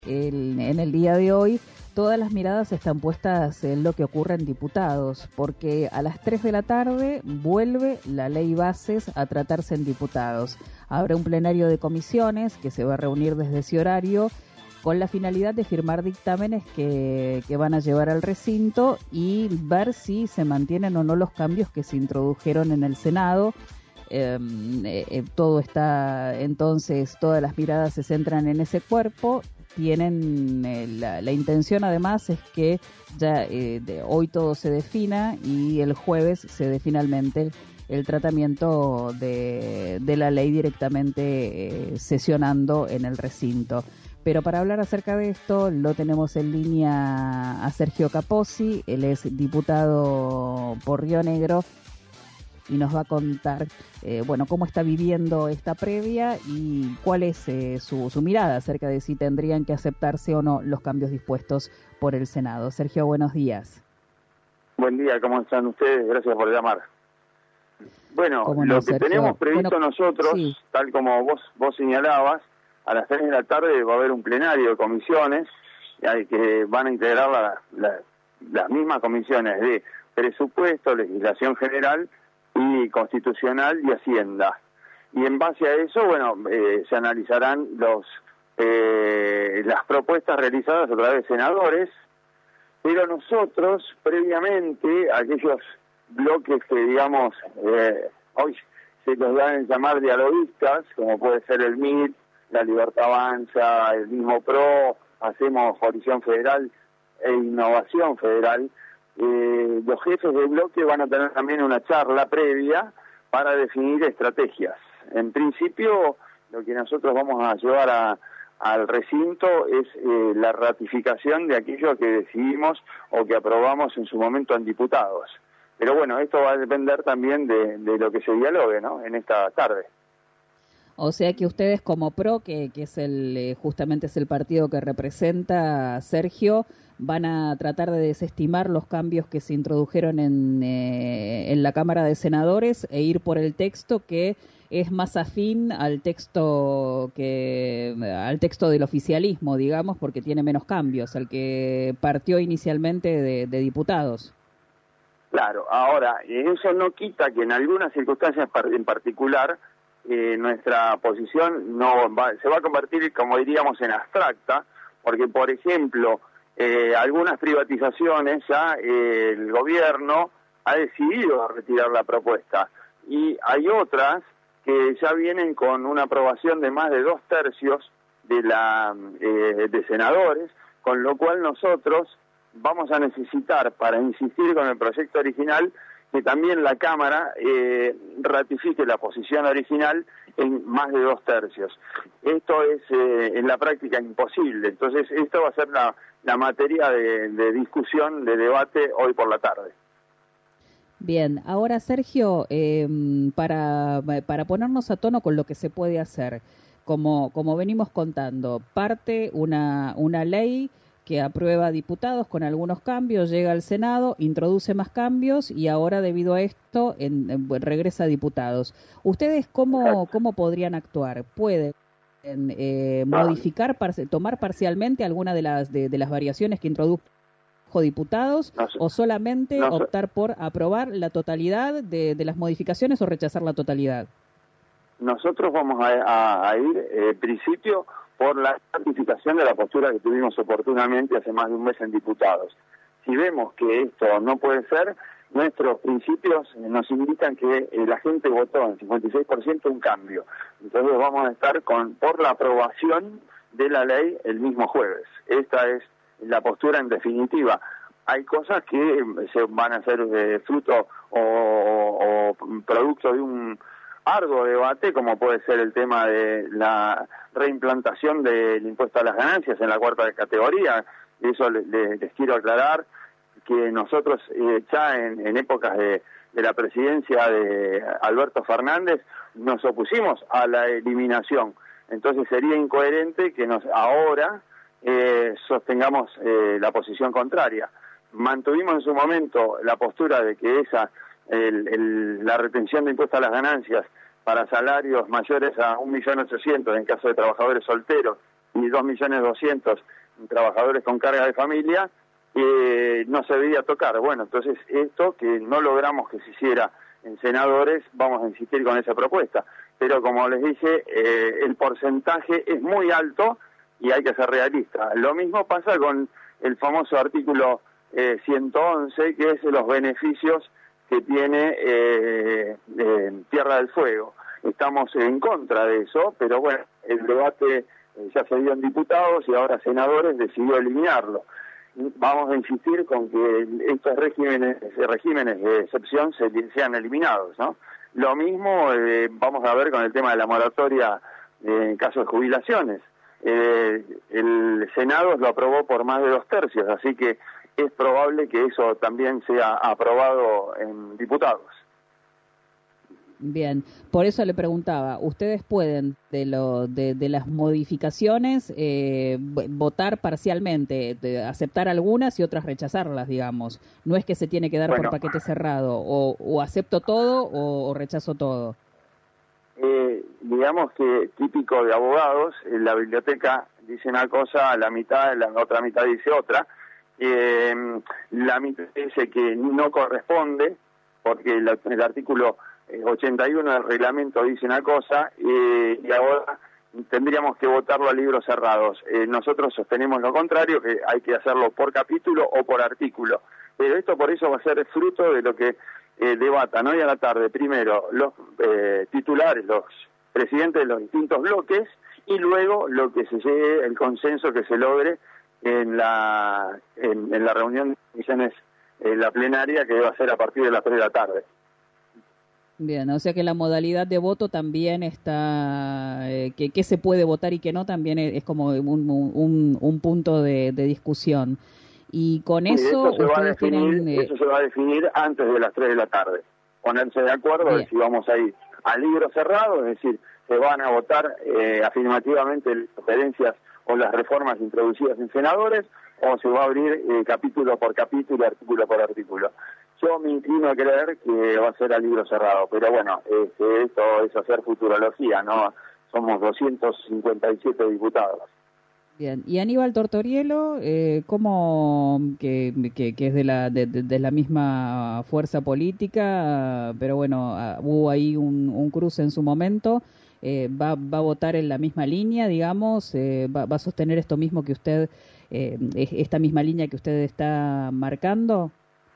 En el día de hoy todas las miradas están puestas en lo que ocurre en diputados, porque a las 3 de la tarde vuelve la ley bases a tratarse en diputados. Habrá un plenario de comisiones que se va a reunir desde ese horario con la finalidad de firmar dictámenes que van a llevar al recinto y ver si se mantienen o no los cambios que se introdujeron en el Senado. Todo está, entonces, todas las miradas se centran en ese cuerpo. Tienen la intención, además, es que ya hoy todo se defina y el jueves se dé finalmente el tratamiento de la ley directamente sesionando en el recinto. Pero para hablar acerca de esto lo tenemos en línea a Sergio Capozzi. Él es diputado por Río Negro y nos va a contar cómo está viviendo esta previa y cuál es su mirada acerca de si tendrían que aceptarse o no los cambios dispuestos por el Senado. Sergio, buenos días. Buen día, ¿cómo están ustedes? Gracias por llamar. Bueno, lo que Sergio? Tenemos previsto nosotros, sí, tal como vos señalabas, a las 3 de la tarde va a haber un plenario de comisiones que van a integrar las mismas comisiones de presupuesto, legislación general y constitucional y Hacienda. Y en base a eso, se analizarán las propuestas realizadas a través de senadores, pero nosotros, previamente, aquellos bloques que, digamos, hoy se los dan en llamar dialoguistas, como puede ser el MIR, la Libertad Avanza, el mismo PRO, hacemos Coalición Federal e Innovación Federal. Los jefes de bloque van a tener también una charla previa para definir estrategias. En principio, lo que nosotros vamos a llevar al recinto es la ratificación de aquello que decidimos o que aprobamos en su momento en diputados. Pero bueno, esto va a depender también de lo que se dialogue, ¿no?, en esta tarde. O sea que ustedes como PRO, que es justamente es el partido que representa a Sergio, van a tratar de desestimar los cambios que se introdujeron en la Cámara de Senadores e ir por el texto que es más afín al texto del oficialismo, digamos, porque tiene menos cambios, al que partió inicialmente de diputados. Claro, ahora, eso no quita que en algunas circunstancias en particular nuestra posición se va a convertir, como diríamos, en abstracta, porque, por ejemplo, algunas privatizaciones ya el gobierno ha decidido retirar la propuesta y hay otras que ya vienen con una aprobación de más de 2/3 de senadores, con lo cual nosotros vamos a necesitar, para insistir con el proyecto original, que también la Cámara ratifique la posición original en más de 2/3. Esto es en la práctica imposible, entonces esto va a ser la materia de discusión, de debate hoy por la tarde. Bien, ahora Sergio, para ponernos a tono con lo que se puede hacer, como venimos contando, parte una ley que aprueba diputados con algunos cambios, llega al Senado, introduce más cambios y ahora, debido a esto, regresa a diputados. ¿Ustedes cómo podrían actuar? ¿Pueden modificar, tomar parcialmente alguna de las variaciones que introdujo diputados o solamente optar por aprobar la totalidad de las modificaciones o rechazar la totalidad? Nosotros vamos a ir, en principio, por la ratificación de la postura que tuvimos oportunamente hace más de un mes en diputados. Si vemos que esto no puede ser, nuestros principios nos indican que la gente votó en 56% un cambio. Entonces vamos a estar por la aprobación de la ley el mismo jueves. Esta es la postura en definitiva. Hay cosas que se van a ser fruto o producto de un arduo debate, como puede ser el tema de la reimplantación del impuesto a las ganancias en la cuarta categoría. Eso les quiero aclarar que nosotros ya en épocas de la presidencia de Alberto Fernández nos opusimos a la eliminación. Entonces sería incoherente que ahora sostengamos la posición contraria. Mantuvimos en su momento la postura de que la retención de impuestos a las ganancias para salarios mayores a 1.800.000 en caso de trabajadores solteros y 2.200.000 trabajadores con carga de familia, no se debía tocar. Bueno, entonces esto que no logramos que se hiciera en senadores, vamos a insistir con esa propuesta. Pero como les dije, el porcentaje es muy alto y hay que ser realista. Lo mismo pasa con el famoso artículo 111, que es los beneficios que tiene Tierra del Fuego. Estamos en contra de eso, pero bueno, el debate ya se dio en diputados y ahora senadores decidió eliminarlo. Vamos a insistir con que estos regímenes de excepción sean eliminados, ¿no? Lo mismo vamos a ver con el tema de la moratoria en caso de jubilaciones. El Senado lo aprobó por más de 2/3, así que es probable que eso también sea aprobado en diputados. Bien, por eso le preguntaba, ¿ustedes pueden de las modificaciones votar parcialmente, aceptar algunas y otras rechazarlas, digamos? No es que se tiene que dar por paquete cerrado, o acepto todo o rechazo todo. Digamos que típico de abogados, en la biblioteca dice una cosa, a la mitad, la otra mitad dice otra. La mitad dice que no corresponde, porque el artículo 81 del reglamento dice una cosa, y ahora tendríamos que votarlo a libros cerrados. Nosotros sostenemos lo contrario, que hay que hacerlo por capítulo o por artículo. Pero esto por eso va a ser fruto de lo que debatan hoy a la tarde, primero los titulares, los presidentes de los distintos bloques, y luego lo que se llegue, el consenso que se logre en la reunión de comisiones, la plenaria, que va a ser a partir de las 3 de la tarde. Bien, o sea que la modalidad de voto también está, que se puede votar y que no, también es como un punto de discusión. Y con eso ustedes tienen... Eso se va a definir antes de las 3 de la tarde. Ponerse de acuerdo de si vamos a ir a libro cerrado, es decir, se van a votar afirmativamente las preferencias o las reformas introducidas en senadores, o se va a abrir capítulo por capítulo, artículo por artículo. Yo me inclino a creer que va a ser a libro cerrado, pero bueno, esto es hacer futurología, ¿no? Somos 257 diputados. Bien, y Aníbal Tortorielo, ¿cómo que es de la misma fuerza política, pero bueno, hubo ahí un cruce en su momento, va a votar en la misma línea, digamos, va a sostener esto mismo que usted, esta misma línea que usted está marcando?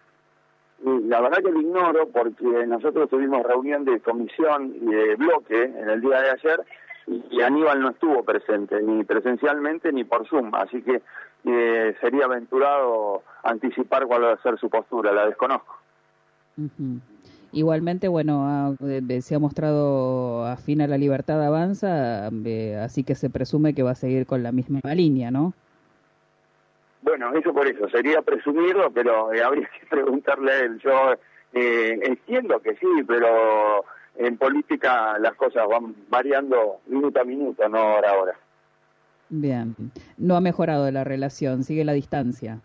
La verdad que lo ignoro, porque nosotros tuvimos reunión de comisión y de bloque en el día de ayer, y Aníbal no estuvo presente, ni presencialmente ni por Zoom, así que sería aventurado anticipar cuál va a ser su postura, la desconozco. Uh-huh. Igualmente, bueno, se ha mostrado afín a la Libertad Avanza, así que se presume que va a seguir con la misma línea, ¿no? Bueno, eso por eso, sería presumirlo, pero habría que preguntarle a él. Yo entiendo que sí, pero en política las cosas van variando minuto a minuto, no hora a hora. Bien, no ha mejorado la relación, sigue la distancia.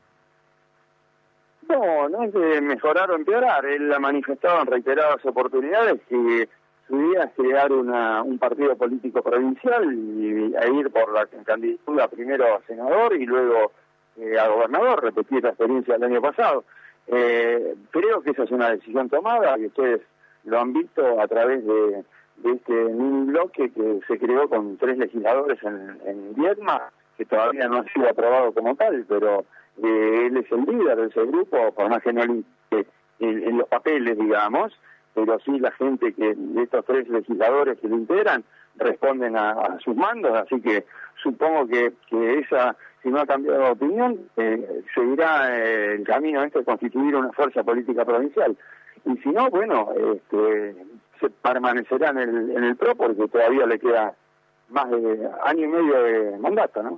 No es de mejorar o empeorar. Él ha manifestado en reiteradas oportunidades que su idea es crear un partido político provincial e ir por la candidatura primero a senador y luego a gobernador, repetir la experiencia del año pasado. Creo que esa es una decisión tomada, que ustedes lo han visto a través de este mini bloque que se creó con 3 legisladores en Viedma, que todavía no ha sido aprobado como tal, pero él es el líder de ese grupo, por más que no en los papeles, digamos, pero sí la gente de estos 3 legisladores que lo integran responden a sus mandos, así que supongo que esa, si no ha cambiado de opinión, seguirá el camino de constituir una fuerza política provincial. Y si no, bueno, se permanecerá en el PRO, porque todavía le queda más de año y medio de mandato, ¿no?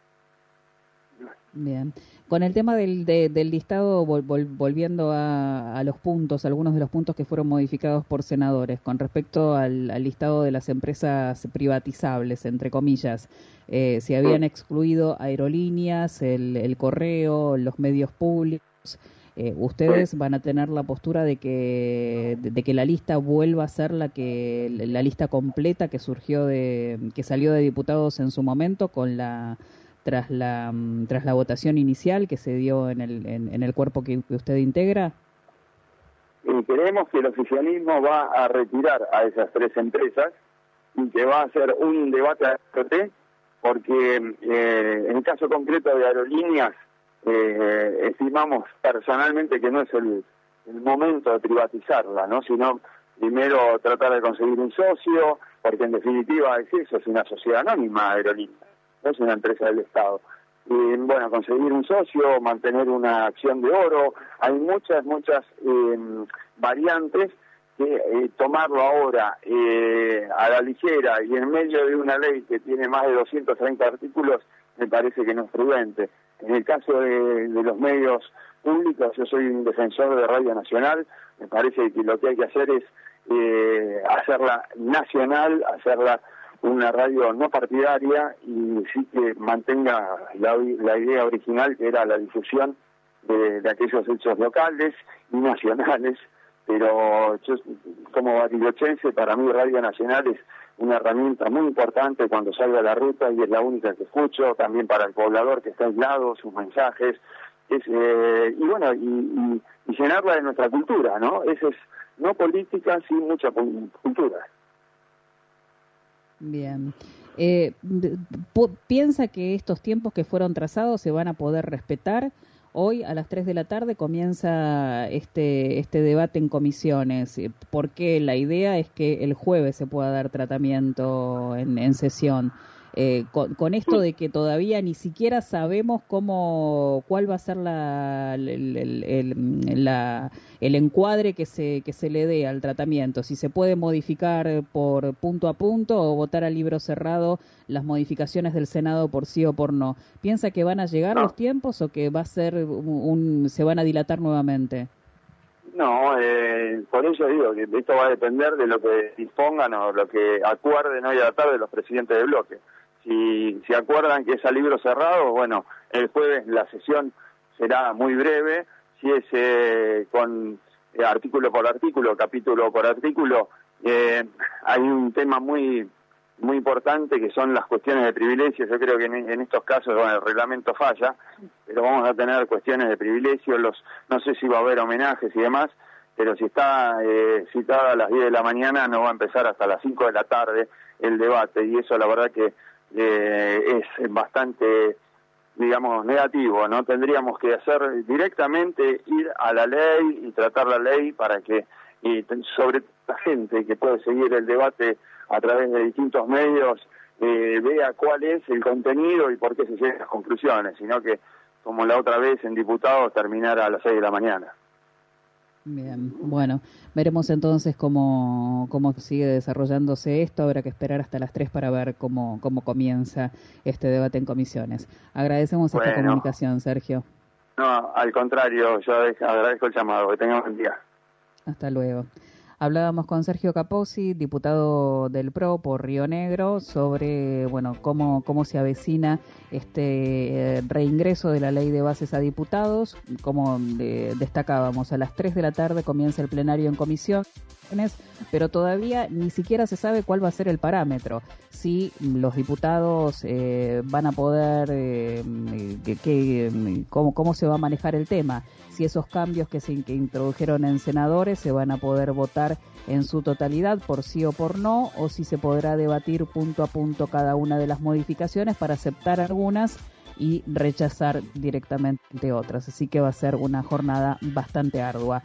Bien. Con el tema del listado, volviendo a los puntos, algunos de los puntos que fueron modificados por senadores, con respecto al listado de las empresas privatizables, entre comillas, se habían excluido aerolíneas, el correo, los medios públicos. ustedes van a tener la postura de que la lista vuelva a ser la lista completa que salió de diputados en su momento tras la votación inicial que se dio en el cuerpo que usted integra. Creemos que el oficialismo va a retirar a esas 3 empresas y que va a hacer un debate a porque en el caso concreto de Aerolíneas estimamos personalmente que no es el momento de privatizarla, ¿no? Sino primero tratar de conseguir un socio, porque en definitiva es una sociedad anónima Aerolíneas, no es una empresa del Estado. Y bueno, conseguir un socio, mantener una acción de oro, hay muchas variantes que tomarlo ahora a la ligera y en medio de una ley que tiene más de 230 artículos me parece que no es prudente. En el caso de los medios públicos, yo soy un defensor de Radio Nacional, me parece que lo que hay que hacer es hacerla nacional, hacerla una radio no partidaria y sí que mantenga la idea original que era la difusión de aquellos hechos locales y nacionales, pero yo como barilochense, para mí Radio Nacional es una herramienta muy importante cuando salgo a la ruta y es la única que escucho, también para el poblador que está aislado, sus mensajes, y bueno, y llenarla de nuestra cultura, ¿no? Eso es no política, sí mucha cultura. Bien. ¿Piensa que estos tiempos que fueron trazados se van a poder respetar? Hoy a las 3 de la tarde comienza este debate en comisiones, porque la idea es que el jueves se pueda dar tratamiento en sesión. Con esto de que todavía ni siquiera sabemos cuál va a ser el encuadre que se le dé al tratamiento, si se puede modificar por punto a punto o votar a libro cerrado las modificaciones del Senado por sí o por no. ¿Piensa que van a llegar los tiempos o que va a ser se van a dilatar nuevamente? No, por eso digo que esto va a depender de lo que dispongan o lo que acuerden hoy a la tarde los presidentes de bloque. Si acuerdan que es a libro cerrado, bueno, el jueves la sesión será muy breve. Si es con artículo por artículo, capítulo por artículo, hay un tema muy importante que son las cuestiones de privilegio. Yo creo que en estos casos, bueno, el reglamento falla, pero vamos a tener cuestiones de privilegio. No sé si va a haber homenajes y demás, pero si está citada a las 10 de la mañana no va a empezar hasta las 5 de la tarde el debate, y eso la verdad que es bastante, digamos, negativo, ¿no? Tendríamos que hacer directamente, ir a la ley y tratar la ley para que, sobre la gente que puede seguir el debate a través de distintos medios, vea cuál es el contenido y por qué se llegan a las conclusiones, sino que, como la otra vez en diputados, terminara a las 6 de la mañana. Bien, bueno, veremos entonces cómo sigue desarrollándose esto. Habrá que esperar hasta las 3 para ver cómo comienza este debate en comisiones. Agradecemos esta comunicación, Sergio. No, al contrario, yo agradezco el llamado. Que tengan buen día. Hasta luego. Hablábamos con Sergio Capozzi, diputado del PRO por Río Negro, sobre cómo se avecina este reingreso de la ley de bases a diputados. Como destacábamos, a las 3 de la tarde comienza el plenario en comisiones, pero todavía ni siquiera se sabe cuál va a ser el parámetro. Si los diputados van a poder, cómo se va a manejar el tema, si esos cambios que introdujeron en senadores se van a poder votar en su totalidad por sí o por no, o si se podrá debatir punto a punto cada una de las modificaciones para aceptar algunas y rechazar directamente otras. Así que va a ser una jornada bastante ardua.